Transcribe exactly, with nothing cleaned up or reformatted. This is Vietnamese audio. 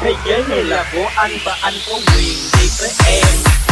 Thế giới này là của anh và anh có quyền đi tới em.